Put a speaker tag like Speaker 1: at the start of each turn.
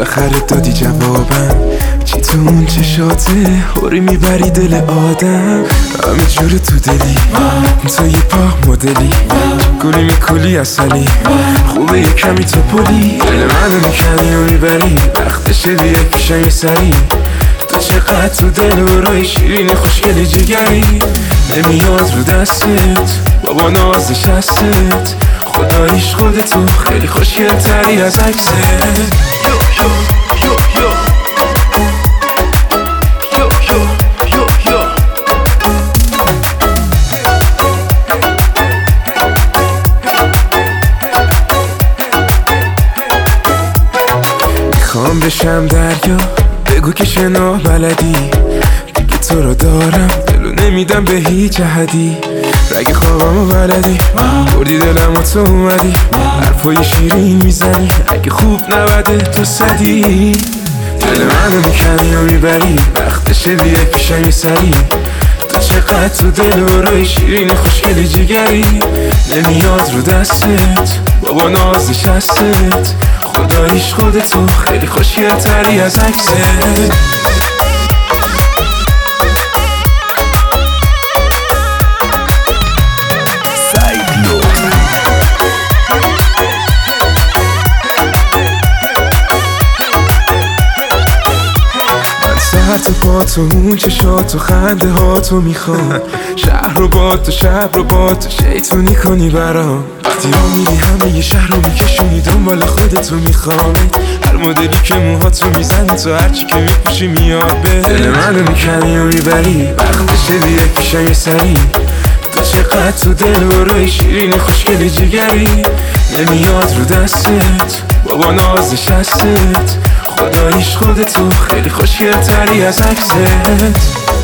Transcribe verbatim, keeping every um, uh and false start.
Speaker 1: بالاخره دادی جوابم. چی تو اون چشاته هوری میبری دل آدم. همه جور تو دلی تو یه پا مدلی گلی میکلی اصلی خوبه یه کمی تو پلی دل منو میکنی و میبری وقتشه بیای پیشم یه سری. تو چقدر تو دل و رای شیرینی خوشگلی جگری نمیاد رو دستت بابا نازش هستت خداییش خودتو خیلی خوشگل تری از عکست. میخوام بشم دریا بگو که شنا بلدی دیگه تو رو دارم دلو نمیدم به هیچ احدی. رگ خوابمو بلدی بردی دلم و تو اومدی حرفای شیرین میزنی اگه خوب نبده تو صدی. دل منو میکنی و میبری وقتشه بیای پیشم یه سری. تو چقدر تو دل و رای شیرین خوشگلی جگری نمیاد رو دستت بابا نازش هستت خداییش خودتو خیلی خوشگل تری از عکست. تو با تو اون چشات و خنده ها تو میخوام شهر رو با تو شب رو با تو شیطونی کنی برام. وقتی را میری همه یه شهر رو میکشونی دنبال خودتو میخوام. هر مدلی که موها تو میزنی تو هرچی که میپوشی میاد به دل منو میکنی و میبری وقتشه بیای پیشم یه سری. تو چقدر تو دل و رای شیرین خوشگلی جگری نمیاد رو دستت بابا نازش هستت خداییش خودتو خیلی خوشگل تری از عکست.